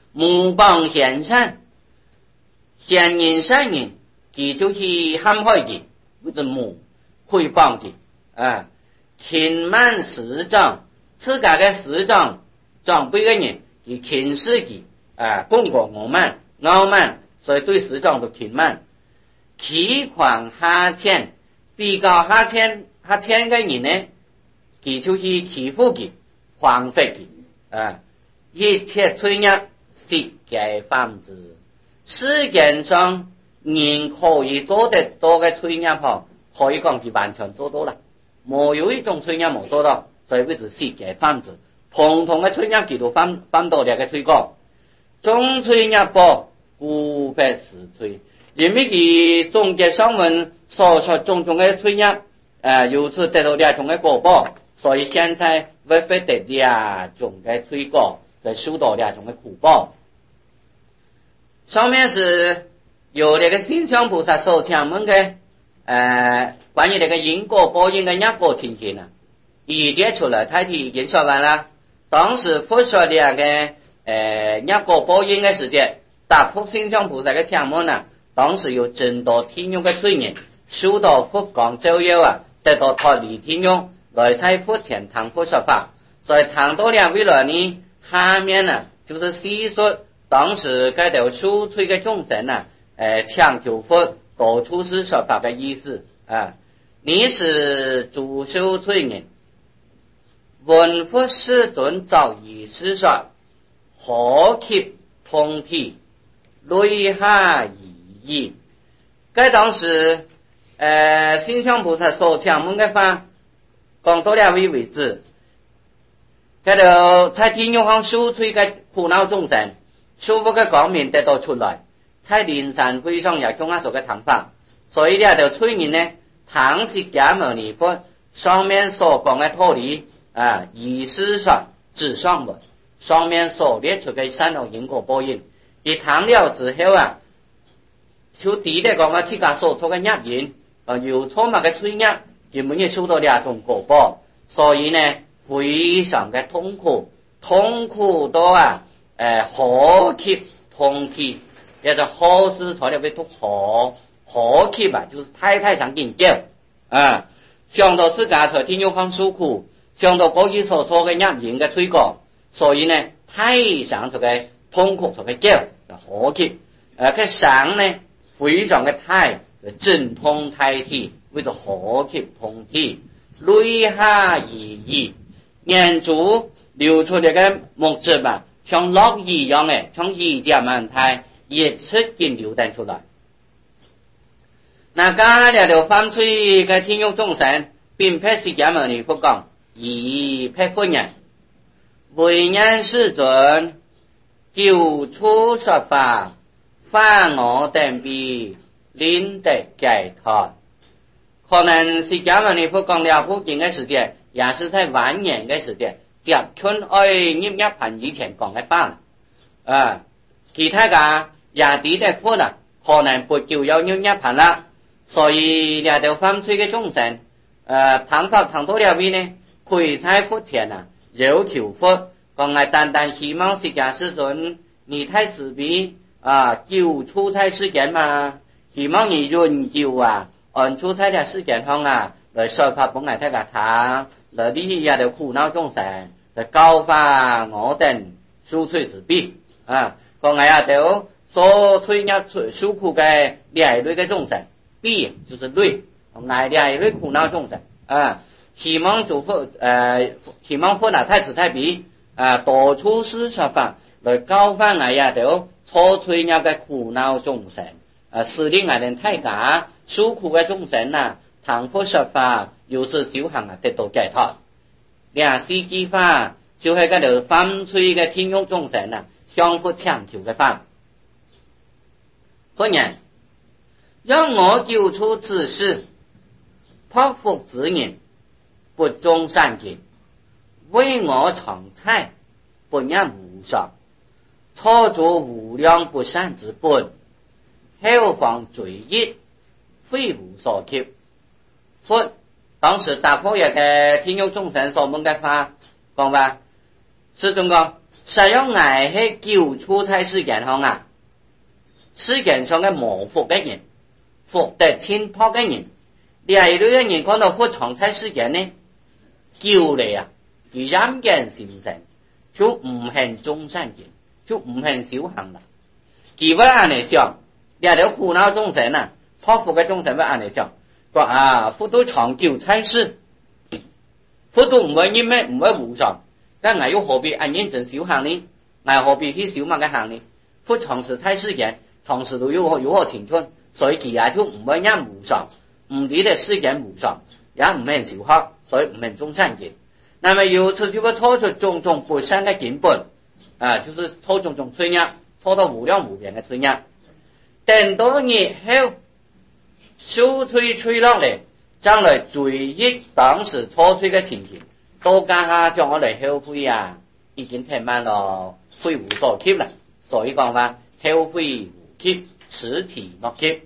诽谤贤善，贤人善人，佢就是陷害佢，或者诽谤佢啊。轻慢师长，自家嘅师长长辈嘅人，佢轻视佢啊，功过傲慢，所以对师长都轻慢。欺狂下賤，比較下賤嘅人呢，佢就是欺負佢，誑罰佢啊。一切罪孽悉皆犯之。世間上人可以做得到嘅罪孽嗬，可以講佢完全做到啦。冇有一種罪孽冇做到，所以佢就悉皆犯之。統統嘅罪孽佢都犯到呢個罪過。眾罪孽報，故不是罪。因為佢總結上文所說種種嘅罪孽，由此得到兩種嘅果報，所以現在會得兩種嘅罪過，就受到兩種嘅苦報。上面是由這個心相菩薩所講問嘅，關於這個因果報應嘅業果情形啊，一列出來，太題已經說完了。當時佛說兩個業果報應嘅時間，答覆心相菩薩嘅講問啊。當時有真多天獄嘅罪人，受到佛光照耀啊，得到脫離天獄，來在佛前談佛說法。所以談到兩位來呢，下面呢就是細說當時該條受罪嘅眾生啊，強求佛多出世說法嘅意思啊。你是主受罪人，聞佛世尊早已示說，何其通體，淚下意。該當時心相菩薩所講問嘅話，講到兩位為止。該條在天獄上受罪嘅苦惱眾生，受福嘅光明得到出來，在靈山會上也講下所嘅談法。所以呢條罪人呢，唐釋迦牟尼佛上面所講嘅道理啊，以是說指上文，上面所列出嘅三種因果報應，而談了之後啊，就第一個講自家所做嘅業因，有錯誤嘅罪業，根本就受到兩種果報，所以呢非常嘅痛苦到啊，可泣痛泣，叫做好事材料被讀可泣啊，就是太想緊叫啊，想到自家在天獄上受苦，想到過去所做嘅業因嘅罪過，所以呢太想這個痛苦這個叫可泣，佢想呢非常嘅太陣痛太涕，為咗可泣痛涕，淚下意，眼珠流出這個墨汁嘛，像落雨一樣嘅，像雨點咁太一出見流彈出來。那家了條犯罪嘅天獄眾生，並非釋迦牟尼佛講，而非佛人，為人世尊救出說法，發我等彼，令得解脫。可能釋迦牟尼佛講了佛經嘅時間，也是在晚年嘅時間，接近入涅槃以前講嘅話啊。其他嘅也抵得佛啦，可能不久要入涅槃啦。所以兩條犯罪嘅眾生，談法談到了邊呢？可以在佛前啊，有求佛，講係單單希望釋迦世尊你太慈悲啊，救出在世間嘛，希望你永久啊，按出在條世間上啊，來說法本來太個他，來利益兩條苦惱眾生，來教化我等受罪之彼啊，講係啊條所罪孽受苦嘅兩類嘅眾生。彼就是類，乃兩類苦惱眾生啊，希望主佛希望佛啊太慈太悲啊，多出世說法來教化乃呀條錯罪孽嘅苦惱眾生啊，使令乃人太假受苦嘅眾生啊，談佛說法，由此修行啊得到解脫。兩世之法就係嗰條犯罪嘅天獄眾生啊，向佛強求嘅法。佛言：讓我救出此世，匍匐之人，不種善根，為我償財，不念無常，錯作無量不善之本，後方罪業，非無所及。佛當時答覆一個天獄眾生所問嘅話，講話世尊講， 實際係喺救出在世間上啊，世間上嘅無福嘅人，福得天破嘅人，你係呢一人講到福藏在世間呢，叫你啊，佢陰間善成，就唔係中山人，就唔係小行啦。佢會按嚟想，你係條苦惱眾生啊，破福嘅眾生會按嚟想，話啊，福都長久在世，福都唔會因咩唔會無常。但我又何必按認真修行呢？我何必去修乜嘅行呢？福長時在世間，長時都有何青春，所以佢也就唔會因無常，唔理得世間無常，也唔係修學，所以唔係中善人。那麼由此就會錯出種種不善嘅根本，就是錯種種罪孽，錯到無量無邊嘅罪孽。等到日後消退落嚟，將來追憶當時錯罪嘅情形。都家下將我哋後悔啊，已經太慢咯，悔無所及啦。所以講話後悔無及，此題莫及。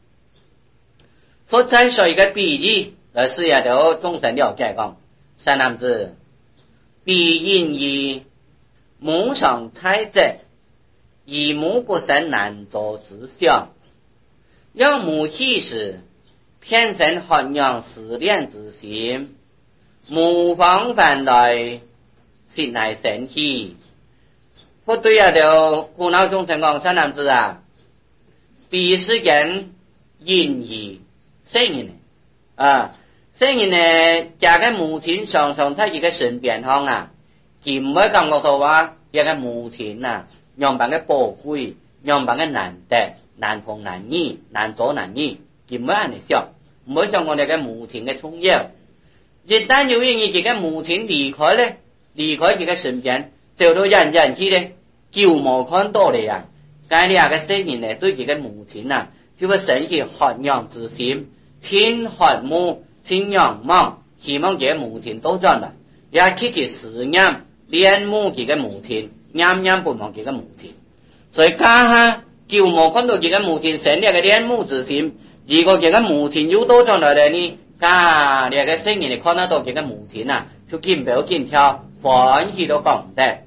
佛在說一個比喻來使下條眾生了解講，三男子必因以母上猜者，以母不生難作之相，要母喜時，偏生學養思戀之心。無方反來，實乃生氣。佛對啊條苦惱眾生講，三男子啊，必世間因以生人啊，生人呢，家嘅母親常常在一個身邊上啊，佢唔會感覺到話，一個母親啊，樣板嘅寶貴，樣板嘅難得，難逢難遇，難做難遇，佢唔會按嚟想，唔會想我哋嘅母親嘅重要。一旦有因為自己母親離開咧，離開自己身邊，走到人去咧，就無看到你啊！咁你下個生人咧，對自己母親啊，就會生起渴仰之心，天渴慕，天仰望，希望自己母親都轉來，也積極思念戀慕自己母親，念念不忘自己母親。所以家下就無看到自己母親生呢個戀慕之心，如果自己母親又都轉來咧呢？你個生人你看得到這個母親啊，就見表見跳，歡喜都講唔得。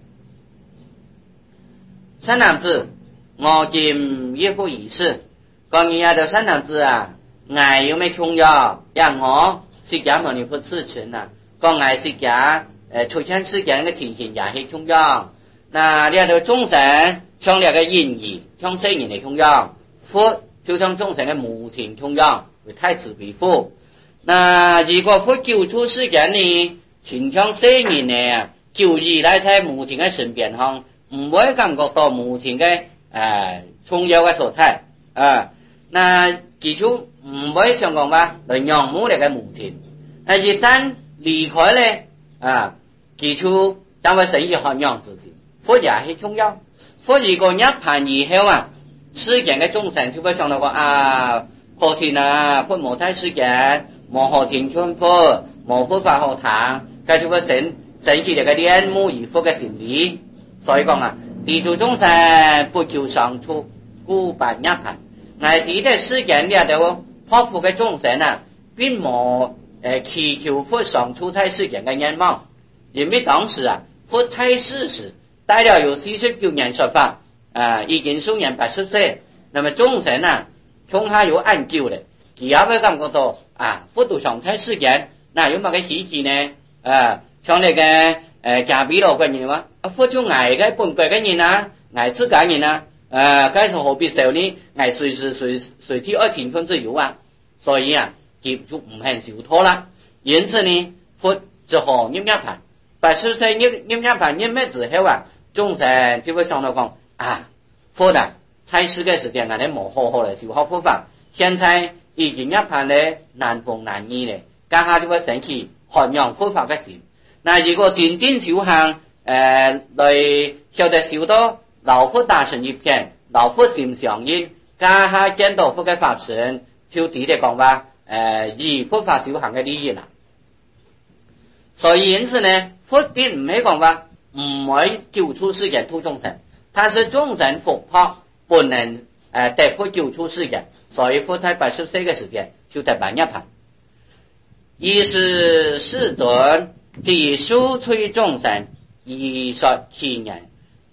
三男子，我見一副儀式，講你下條三男子啊，我有咩重要？讓我釋迦牟尼佛賜權啊，講我釋迦出現世間嘅情形也係重要。那你下條眾生像你個因義，像生人嚟重要，佛就像眾生嘅母親重要，為太子悲父。那如果佛救出世間呢，全像生人呢，就依賴在母親嘅身邊上，唔會感覺到母親嘅重要嘅所在那佢就唔會想講話嚟仰慕你嘅母親。一旦離開咧佢就將會生起渴仰之心。佛也係重要。佛如果涅槃以後啊，世間嘅眾生就會想到話可惜啊，佛無在世間。無何天春佛，無佛法學堂，佢就會生起嚟嘅戀慕而佛嘅心理。所以講啊，地主眾生不求上處，故不涅槃。我指的世間呢度破福嘅眾生啊，並無祈求佛上處在世間嘅願望，因為當時啊，佛在世時帶了有49年說法已經數年80歲，那麼眾生啊，從下有研究的，佢也會感覺到佛度上在世間，那有乜嘅喜事呢？像那個加比羅嘅人話，佛就捱嘅本國嘅人捱自家人該是何必受呢？捱隨時隨地而青春自由所以佢就唔肯受托啦。因此呢，佛只好涅槃。80歲涅槃涅滅之後眾生就會想到講佛在世嘅時間我哋冇好好嚟修學佛法，現在已經涅槃咧，難逢難遇咧，家下就會生起渴仰佛法嘅心。那如果漸漸修行來曉得修到老佛大乘一片，老佛心相應，家下見到佛嘅法身，就直接講話以佛法修行嘅利益啦。所以因此呢，佛並唔係講話唔會救出世間度眾生，但是眾生福報不能得佛救出世間。所以佛在80歲嘅時間就得涅槃。以是世尊即數摧眾生，以說其人，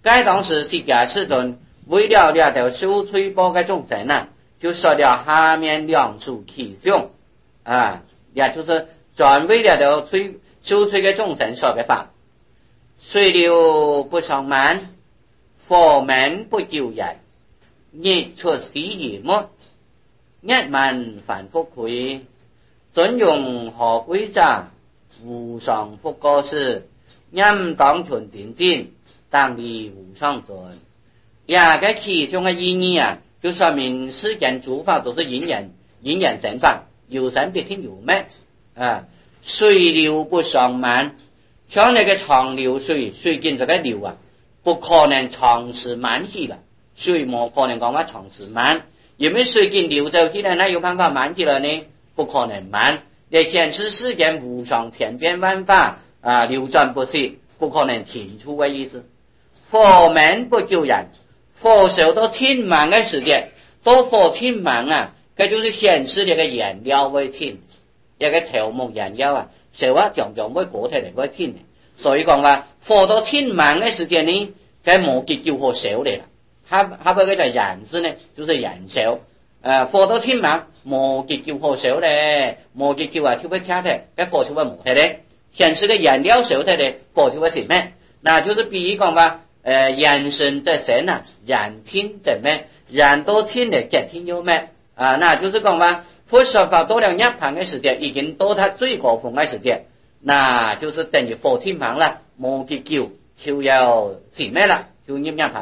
该当时释迦世尊为了了条修吹波的众生啊，就说了下面两处其中啊，也就是专为了条修吹的众生说的法。水流不上满，佛门不救人，日出死而没，一万凡夫愧，准用何归者？无上复过失，应当存精进，当离无上尊。呀，个其中的意义啊，就说明世间诸法都是因缘生法，有生必定有灭啊。水流不上满，像那个长流水经这个流啊，不可能长时满去了，水冇可能讲话长时满，因为水经流走起来，那有办法满去了呢？不可能满。也显示世间无常千变万化啊，流转不息，不可能停出的意思。佛门不救人，佛手都天满的时间，都佛天满啊，这就是显示这个颜料会天，一个草木颜料啊，手啊常常会过来会天的。所以讲话佛到天满的时间呢，这无结叫好少嚟啦。它不个叫人字呢，就是人少。佛到天满，无结叫好少咧，无结叫啊，就会差的，这佛就会无的咧。显示个颜料少的咧，佛就会是咩？那就是比如讲话，人生在生啊，人天在咩？人到天的结天有咩？啊，那就是讲话，佛说法到了涅槃的时间，已经到他最高峰的时间，那就是等于佛天满了，无结叫就要是咩啦？就涅槃。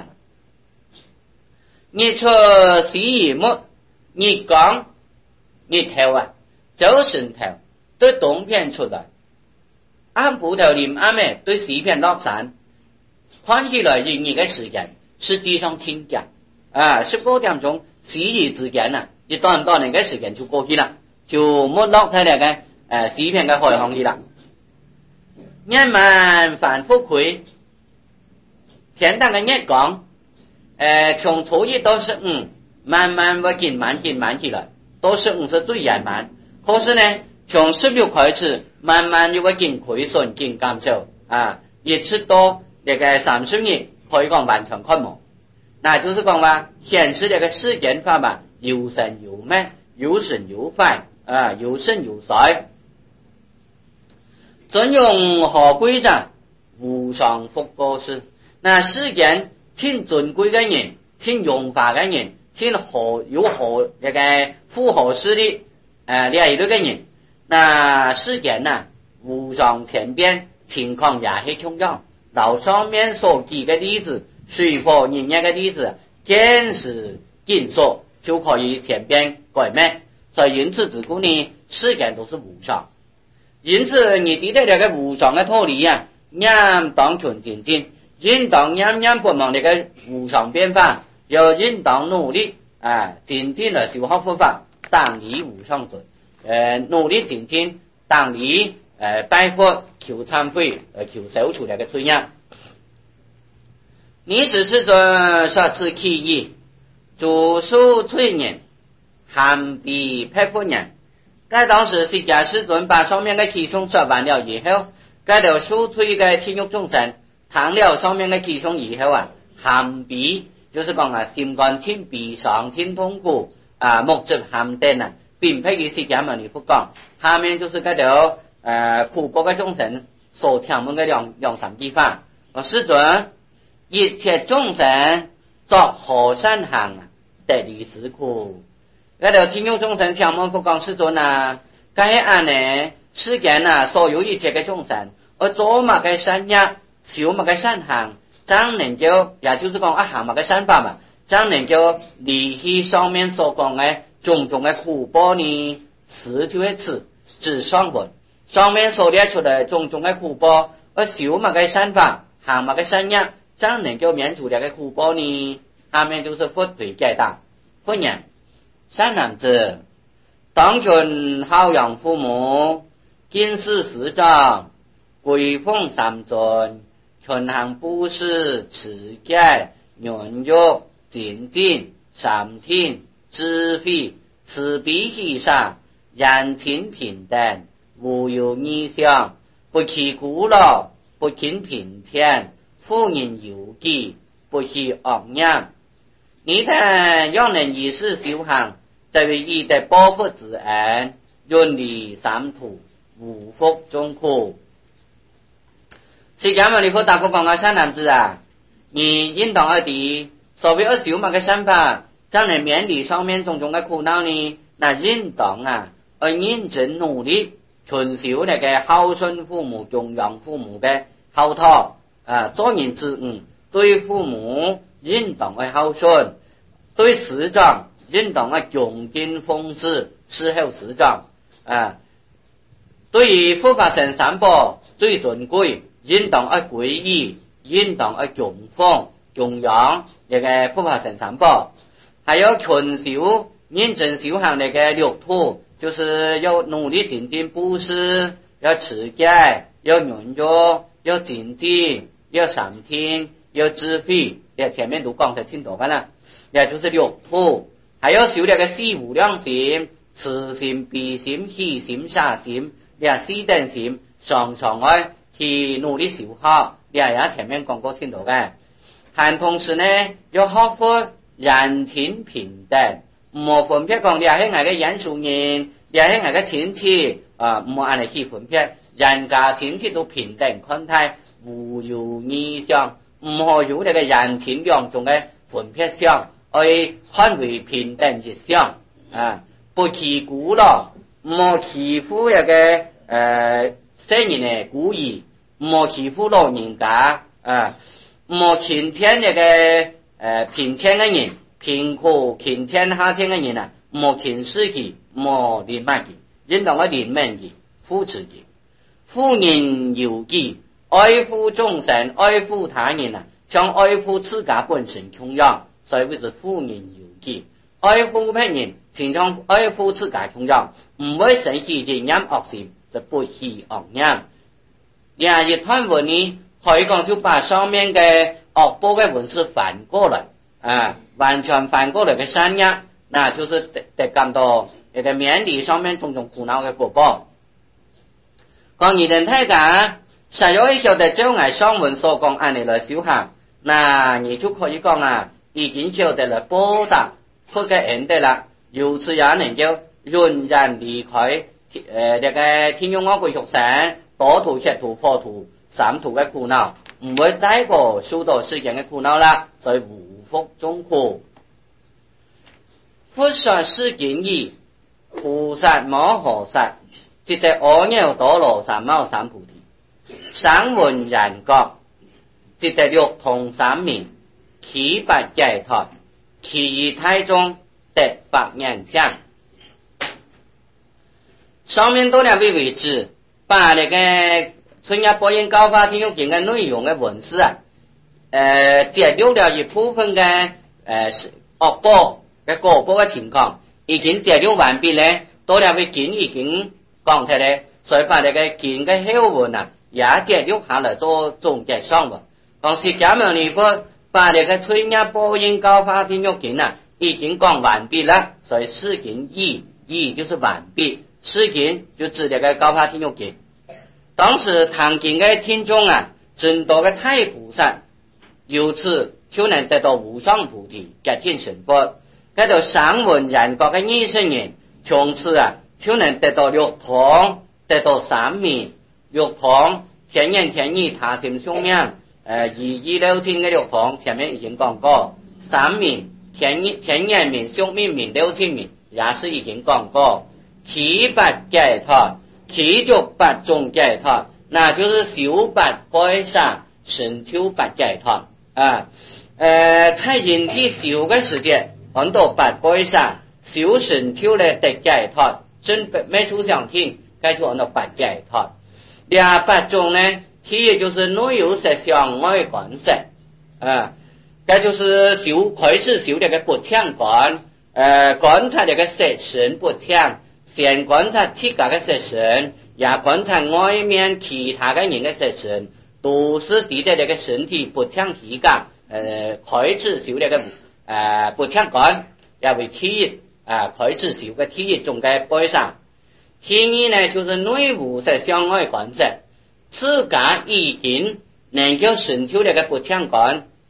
日出死而没。日光日头啊，早晨头对东边出来，按葡萄林暗咩对西边落山，看起来日的时间实际上挺短啊，19点钟西日之间啊，一段那个时间就过去了，就没落在那个西边的海洋去了。一万凡夫愧，天堂的日光，从初一到15。慢慢会慢起来，到15是最圆满。可是呢，从16开始，慢慢就会亏损减少啊，一直到那个30日可以讲完全开幕。那就是讲话显示这个世间法嘛，有生有灭，有顺有坏啊，有盛有衰。准用何规则？无上复过失。那世间挺尊贵的人，挺荣华的人。挺有那个富豪势力另一类的人，那世间呢无常千变，情况也是重要。老上面所举的例子，水火人家的例子，见识尽说就可以千变改灭。所以因此自古呢，世间都是无常。因此你对待这个无常的道理啊，应当存精进，应当不忘这个无常变化。要应当努力精进了修好佛法，当离无上尊。努力精进，当离拜佛求忏悔，求消除那个罪业。你是世尊说此其意，主数罪人，含比佩服人。该当时释迦世尊把上面的其中说完了以后，该条数罪的天欲众生谈了上面的其中以后啊，含比。就是讲啊，心肝天悲伤天痛苦啊，目质含灯啊，并非于释迦牟尼佛讲。下面就是这条苦波的众生所听闻的两三句话。世尊，一切众生作何善行啊，得离死苦。这条听用众生听闻佛讲，世尊啊，该按呢世间啊，所有一切的众生，而做嘛个善业，修嘛个善行。将能够，也就是讲行嘛个善法嘛，将能够离去上面所讲的种种的苦报呢，此就会指上本。上面所列出的种种的苦报，而修嘛个善法，行嘛个善业，将能够免除这个苦报呢。下面就是佛对解答。佛言：善男子，当尽孝养父母，今世师长，归奉三尊。存行布施、持戒、忍辱、精进、善听、智慧、慈悲喜舍，人情平等，无有逆相，不欺孤老，不轻贫贱，富人有己， 不是惡業。你睇讓人以事修行，就係以得報復之恩，遠離三途，無復眾苦。釋迦牟尼佛答復講啊，善男子啊，你應當要啲所謂修嘛嘅身法，將你免離上面種種嘅苦惱呢，那應當啊，要認真努力，循守那個孝順父母、供養父母嘅孝託啊，做人之對父母應當要孝順，對師長應當要恭敬奉事，伺候師長啊。對於護法神三寶最尊貴，應當要皈依，應當要供奉、供養那個護法神三寶，還有勤修認真修行那個六度，就是要努力精進布施，要持戒，要忍辱，要精進，要善聽，要智慧，這前面都講得清楚了，也就是六度。還要修那個四無量心、慈心、悲心、喜心、捨心，這四等心常常要去努力修好，這也前面講過清楚嘅。還同時呢，要學會人情平等，唔好分別講，你係我嘅演屬人，你係我嘅親戚啊，唔好按嚟去分別，人家親戚都平等看待，無有異相，唔好有那個人情兩種嘅分別相，去看為平等一相啊，不欺孤咯，唔好欺負那個世人嘅故意，唔好欺負老人家啊，唔好傾聽那個貧賤嘅人。貧苦傾天下天嘅人啊，唔好輕視佢，唔好憐憫佢，應當要憐憫佢，扶持佢。護人有己，愛護眾生，愛護他人啊，像愛護自家本身同樣，所以是護人有己。愛護別人，情像愛護自家同樣，唔會生起邪念惡心，是不起惡念。廿一段文呢，可以講就把上面嘅惡報嘅文字反過來啊。完全反過來的善業，那就是得感到一個免離上面種種苦惱的果報。講你哋睇下，實有一曉得照我上文所講按你來修行，那你就可以講啊，已經曉得了報答福嘅恩德啦，由此也能夠潤然離開那個天用惡鬼畜生、多途、七途、火途、三途嘅苦惱，唔會再過受到世間嘅苦惱啦，所以無復眾苦。佛說是經義，菩薩摩訶薩，即得阿耨多羅三藐三菩提，聲聞緣覺，即得六通三明，啟八解脫，其義太中，得百年相。上面多兩位位置，把那個春夜播音高法聽用經的內容的文字啊，揭露了一部分嘅惡報嘅果報嘅情況，已經揭露完畢咧。多兩位經已經講出嚟，所以把那個經嘅後文啊，也揭露下來做總結上文。講釋迦牟尼佛把那個春夜播音高法聽用經啊，已經講完畢啦，所以是經義就是完畢，是經就指那個高法聽用經。當時談經嘅聽眾啊，真多嘅大菩薩，由此就能得到無上菩提，結天成佛。嗰度聲聞緣覺嘅異生人，從此啊就能得到六通，得到三明。六通天人天意他心相命，一意六親嘅六通前面已經講過。三明天人明、相命明、六親明也是已經講過。啟八解脫，啟就八種解脫，那就是修八拜上成就八解脫啊。在人體修嘅時間，很多八拜上修成就咧得解脫，真沒出相聽，該就很多八解脫。兩八種呢，其也就是內有實相外觀實啊，該就是修開始修這個不搶觀，觀察這個實神不搶。先觀察自家嘅實神，也觀察外面其他嘅人嘅實神，都是對待這個身體不搶體感，開始修這個不搶觀，也為體開始修個體中嘅背上。第二呢，就是內無實相外觀實，自家已經能夠成就這個不搶觀，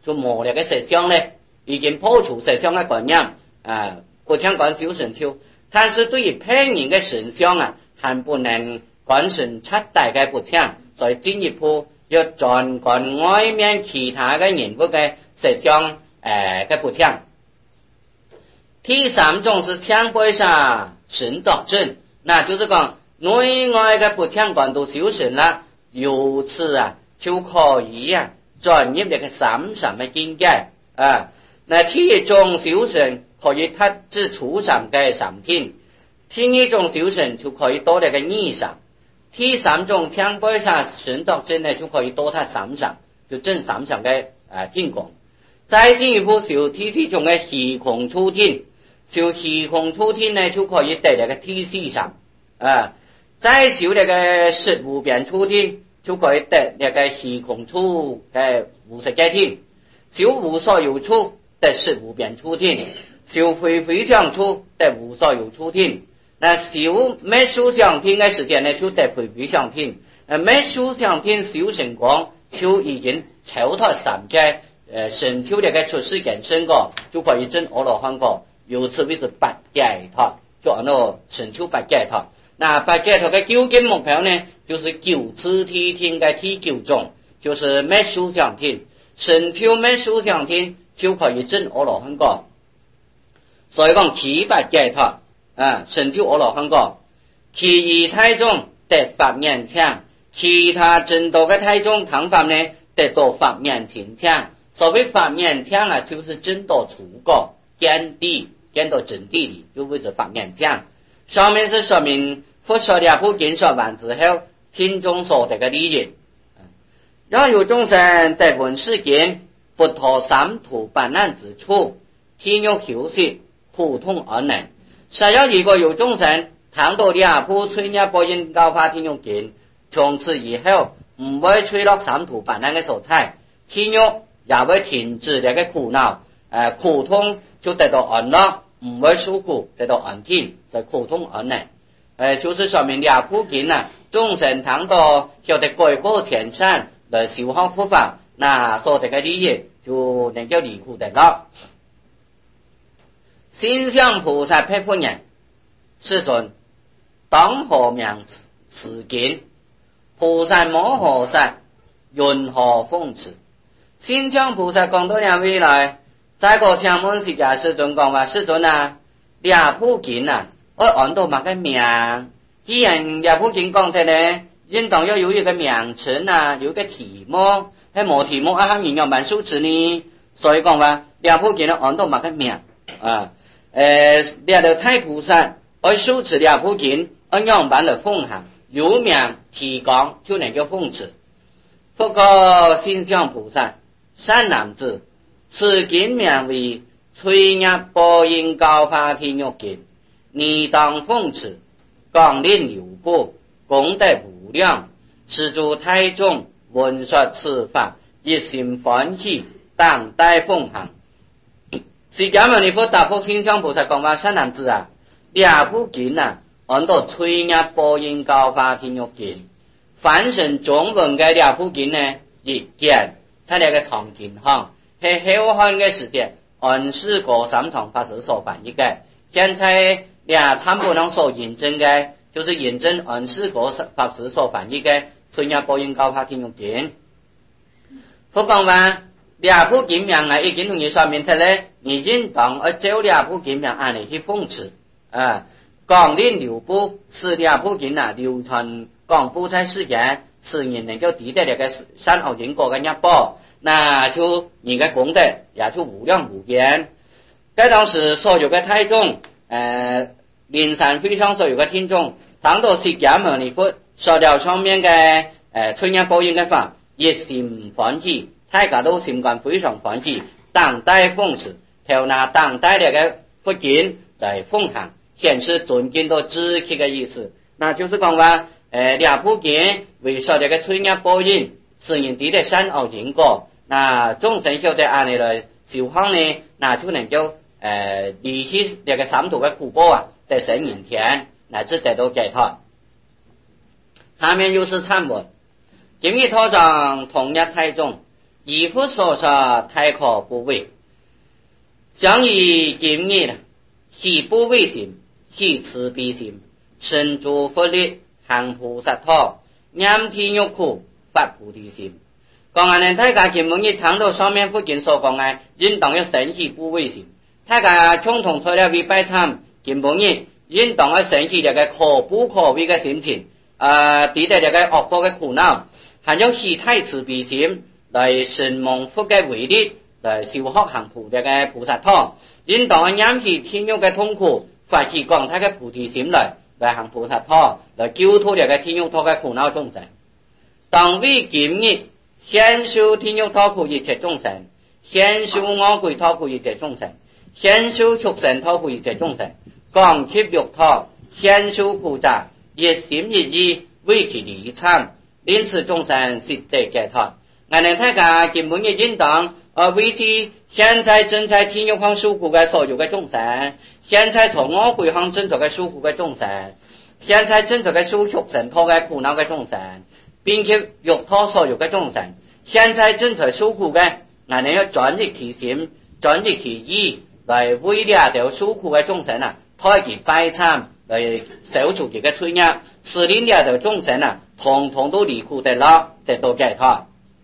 就磨了个实相呢，已经破除实相的观念不想讲小神超，但是对于骗人的神相还不能完成彻底的不抢，所以进一步要专管外面其他的人物的实相的不抢。第三种是抢背上神作证，那就是讲内外的不抢管到小神啦，由此就可以专业的三神的境界那第一种小神可以特指初神的三天，第二种小神就可以多了个二神，第三种抢背上神作证呢就可以多他三神，就正三神的天光。再进一步就第四种的虚空出天，就虚空出天呢就可以得了个第四神再修那个实无边出天就可以得那个虚空出无实界天，修无所有处得实无边出天，修非常处得无所有处天。那修没修上天的时间呢就得非常天，没修上天修成光就已经超脱三界神修那个出世间身个就可以证阿罗汉个，由此为之八解脱，就按照神修八解脱。那八解脱的究竟目标呢，就是九次梯天的第九种，就是没修上天，神修没修上天就可以证阿罗汉个。所以讲其八解脱神修阿罗汉个，其二胎种得法面强，其他真多的胎种唐法呢得到法面前强。所谓法面强就是真多出个见地见到真地里，就为之法面强。上面是说明佛说两部经说完之后听众所得的理解。若有众生在闻世间不脱三途八难之处，天欲休息苦痛而能。实要如果有众生谈到两部吹鸟播音高发天欲经，从此以后唔会吹落三途八难的所在，天欲也会停止那个苦恼苦痛就得到安乐，唔会受苦得到安定，所以苦痛而能就是说明两部经众生谈到晓得改过前善来修好佛法，那所得的利益就能够离苦得了。心向菩萨佩服人，世尊当何名此经？菩萨摩诃萨云何奉持？心向菩萨讲到两位来，在个请问释迦世尊讲话，世尊两部经我按到某个名，既然两部经讲的呢，应当要有一个名称有一个题目，还没题目还人要蛮受持呢，所以讲话两部经按到某个名两个太菩萨而受持两部经，按样板来奉行，有名提纲就能够奉持。佛告心向菩萨，善男子，此经名为吹鸟播音高发天欲经，你当奉持，广令流布，功德无量。施诸胎众闻说此法，一心欢喜，当代奉行。释迦牟尼佛答复心向菩萨讲话，善男子两部经按照吹鸟播音高发天欲经，翻成中文的两部经呢，一件他那个长经是后汉的时间安世国三藏法师所翻译的，现在两参部人所印证的，就是印证安世国法师所翻译的吹鸟播音高发天欲经。佛讲话两部经名已经同你说明出来，你应当照两部经名按理去奉持广令流布，使两部经流传广布在世间，使人能够抵得那个善恶因果的业报，那就你的功德也就无量无边。该当时所有的太众灵山会上所有的听众，当到释迦牟尼佛说了上面的吹鸟播音的法，一心欢喜，大家都心感非常欢喜，当代奉持，就拿当代那个佛经来奉行，显示尊敬到知气的意思。那就是讲话两部经为说这个吹鸟播音使人抵得善恶因果，那众生晓得按理来修行呢，那就能够离去那个三途的苦报得生人天，乃至得到解脱。下面又是忏文，今日道场同一太众， 以佛所说太可不为，想以今日是不为心，是慈悲心，身助佛力，行菩萨道，念天欲苦，发菩提心。講下呢，大家今日聽到上面附近所講嘅，應當要生起不為心。大家共同除了為拜參，今日應當要生起這個可不可為嘅心情，抵得這個惡報嘅苦惱，還有喜太慈悲心來神蒙福嘅為力，來修學行菩這個菩薩道。應當要念起天獄嘅痛苦，發起廣大嘅菩提心來行菩薩道，來救脫這個天獄道嘅苦惱眾生。當為今日先修天獄討苦一切眾生，先修惡鬼討苦一切眾生，先修畜生討苦一切眾生，降級欲討，先修苦集，一心一意為其利參，因此眾生悉得解脫。我哋大家根本嘅應當為之現在正在天獄行受苦嘅所有嘅眾生，現在從惡鬼行正在嘅受苦嘅眾生，現在正在嘅受畜生討嘅苦惱嘅眾生，並且欲討所有嘅眾生，現在正在受苦嘅，我哋要轉移其心，轉移其意，來為了條受苦嘅眾生開其快參，來消除佢嘅罪孽，使令了條眾生統統都離苦得樂，得到解脫。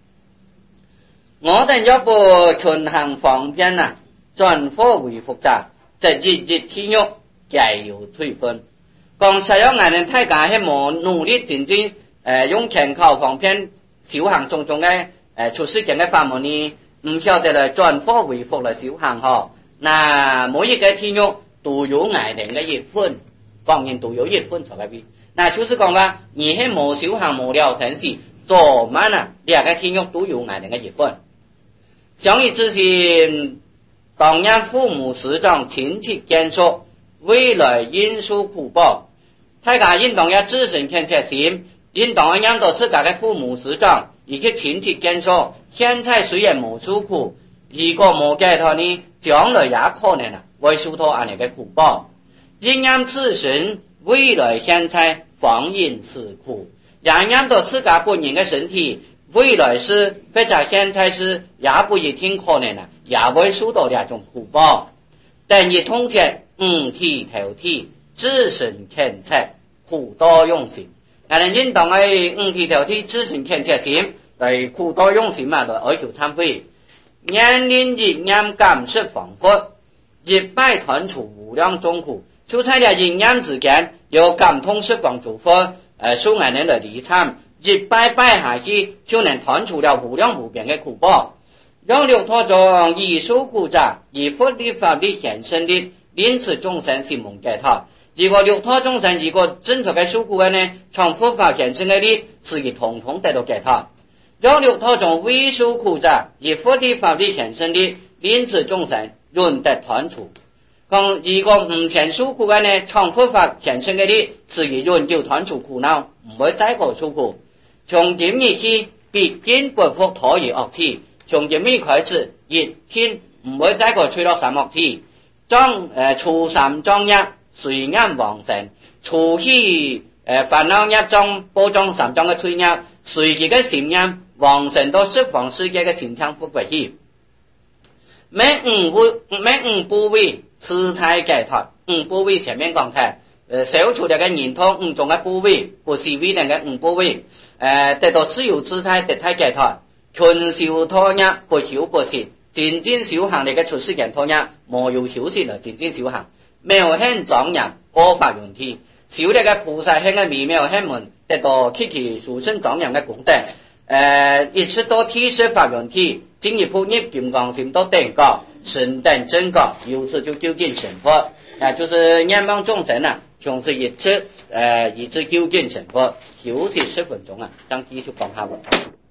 我哋一部循行方便轉化為複雜，就日日天獄皆有退分。講實有我哋大家係冇努力認真用勤考方便修行種種嘅出世間嘅法門呢，唔曉得來轉化為復來修行嗬。那每一個天獄都有我哋嘅一份，當然都有一份在嗰邊。那就是講話，你係冇修行冇了成事，做乜兩個天獄都有我哋嘅一份。想以之前，當年父母師長親戚眷屬，未來因受苦報，大家應當要自身虔切心，應當要讓到自家嘅父母師長以及親戚眷屬，現在雖然冇受苦，如果冇解脫呢，將來也可能會受到安尼嘅苦報。應讓自身未來現在放任此苦，讓到自家本人嘅身體。未來是或者現在是也不一定可能也會受到兩種苦報。但亦通切體頭體，自身虔切，苦多用心。我哋應當係體頭體，自身虔切心，嚟苦多用心來哀求懺悔。念念一念感受防佛，一拜團除無量眾苦。就在了一念之間，有感通釋放諸佛，受我哋來離參。一拜下去，就能斷除了無量無邊的苦報。讓六陀中以受苦者，以佛力法力顯身力，因此眾生是蒙解脫。如果六陀眾生如果正確嘅受苦嘅呢，從佛法顯身嘅力，是以統統得到解脫。讓六陀中為受苦者，以佛力法力顯身力，因此眾生潤得斷除。講如果唔顯受苦嘅呢，從佛法顯身嘅力，是以潤就斷除苦惱，唔會再過受苦。從今日起，必經不復妥而惡氣。從今日開始，一天唔會再過吹落三惡氣。初三莊業，隨業旺盛；初四煩惱業中，波中三莊嘅吹業，隨其嘅善業旺盛到釋放世界嘅前창福貴氣。每五部位，此才解脫。五部位前面講睇。消除這個認同五種嘅部位，不是為那個五部位，得到自由自在，得太解脫。群修托業，不修不息，真正修行嚟嘅出世間托業，冇有修息嚟真正修行。妙顯莊嚴，果法圓體，修呢個菩薩行嘅微妙顯門，得到極其殊勝莊嚴嘅功德。一切都體釋法圓體，今日普入金剛心都等覺，神等真覺，由此就究竟成佛。就是願望眾生從此一直究竟成佛，休息10分鐘，將繼續講下文。